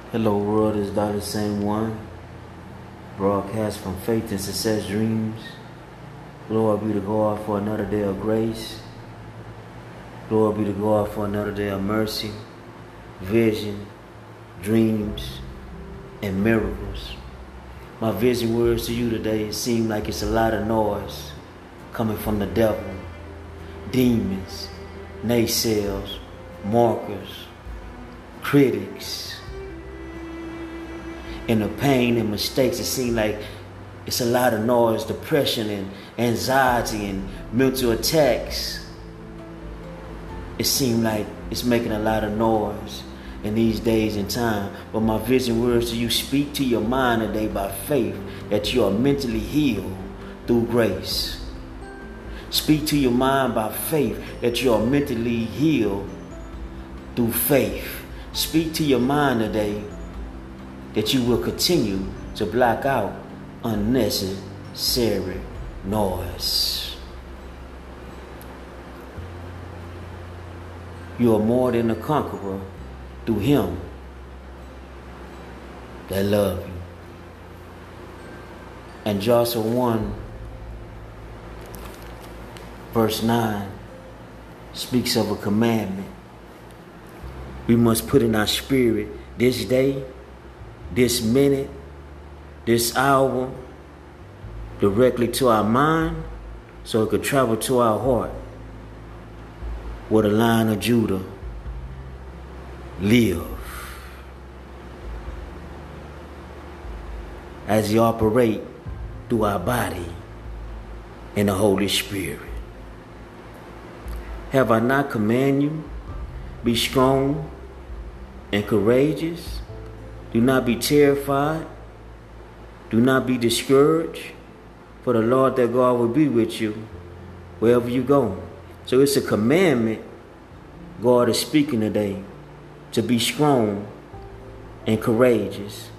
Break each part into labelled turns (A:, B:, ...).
A: Hello world, is the same one. Broadcast from Faith and Success Dreams. Glory be to God for another day of grace. Glory be to God for another day of mercy, vision, dreams, and miracles. My vision words to you today seem like it's a lot of noise coming from the devil, demons, naysayers, markers, critics. And the pain and mistakes, it seems like it's a lot of noise, depression and anxiety and mental attacks. It seems like it's making a lot of noise in these days and time. But my vision words to you, speak to your mind today by faith that you are mentally healed through grace. Speak to your mind by faith that you are mentally healed through faith. Speak to your mind today that you will continue to block out unnecessary noise. You are more than a conqueror through Him that loves you. And Joshua 1 verse 9 speaks of a commandment. We must put in our spirit this day, this minute, this hour, directly to our mind, so it could travel to our heart, where the Lion of Judah live, as He operate through our body and the Holy Spirit. Have I not commanded you? Be strong and courageous. Do not be terrified. Do not be discouraged. For the Lord thy God will be with you wherever you go. So it's a commandment God is speaking today, to be strong and courageous.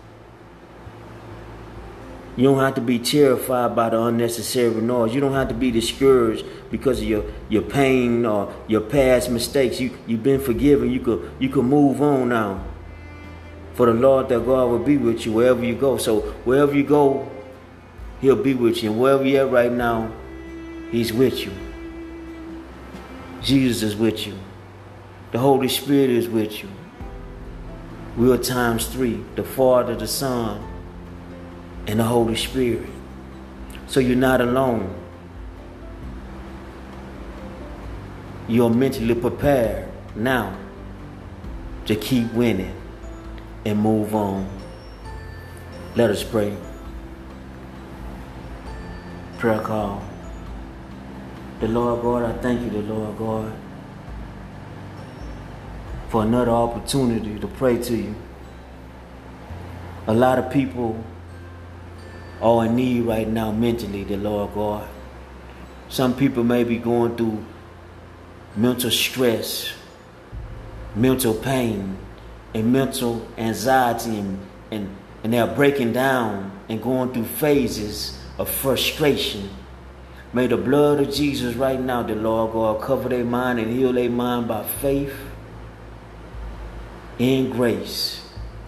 A: You don't have to be terrified by the unnecessary noise. You don't have to be discouraged because of your pain or your past mistakes. You've been forgiven. You could move on now. For the Lord thy God will be with you wherever you go. So wherever you go, He'll be with you. And wherever you're at right now, He's with you. Jesus is with you. The Holy Spirit is with you. We are times three: the Father, the Son, and the Holy Spirit. So you're not alone. You're mentally prepared now to keep winning and move on. Let us pray. Prayer call. The Lord God, I thank you, the Lord God, for another opportunity to pray to you. A lot of people are in need right now mentally, the Lord God. Some people may be going through mental stress, mental pain, and mental anxiety, and they're breaking down and going through phases of frustration. May the blood of Jesus right now, the Lord God, cover their mind and heal their mind by faith and grace,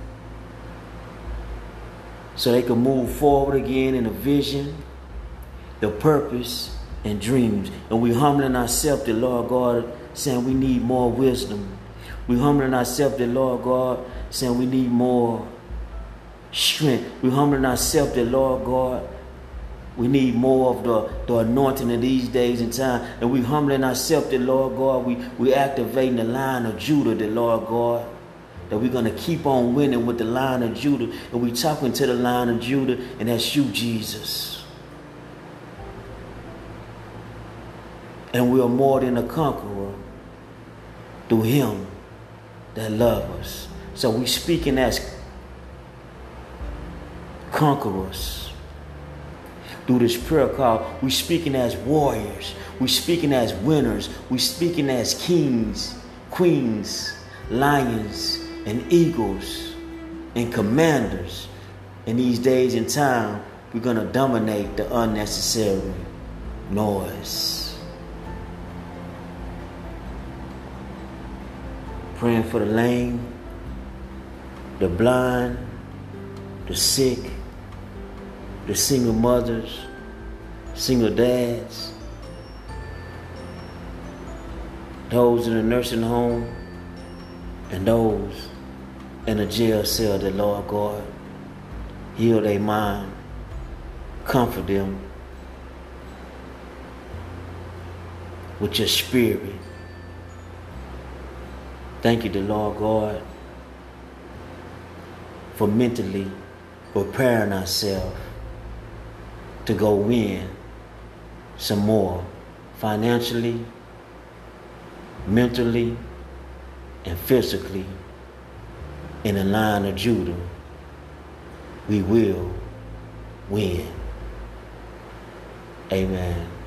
A: so they can move forward again in the vision, the purpose, and dreams. And we humbling ourselves, the Lord God, saying we need more wisdom. We humbling ourselves, the Lord God, saying we need more strength. We humbling ourselves, the Lord God, we need more of the anointing of these days and time. And we humbling ourselves, the Lord God, we activating the Lion of Judah, the Lord God, that we're going to keep on winning with the Lion of Judah. And we talking to the Lion of Judah, and that's you, Jesus. And we are more than a conqueror through Him that loves us. So we speaking as conquerors through this prayer call. We speaking as warriors. We speaking as winners. We speaking as kings, queens, lions, and eagles, and commanders. In these days and time, we're going to dominate the unnecessary noise. Praying for the lame, the blind, the sick, the single mothers, single dads, those in the nursing home, and those in a jail cell, that Lord God, heal their mind, comfort them with your spirit. Thank you, the Lord God, for mentally preparing ourselves to go win some more financially, mentally, and physically in the line of Judah. We will win. Amen.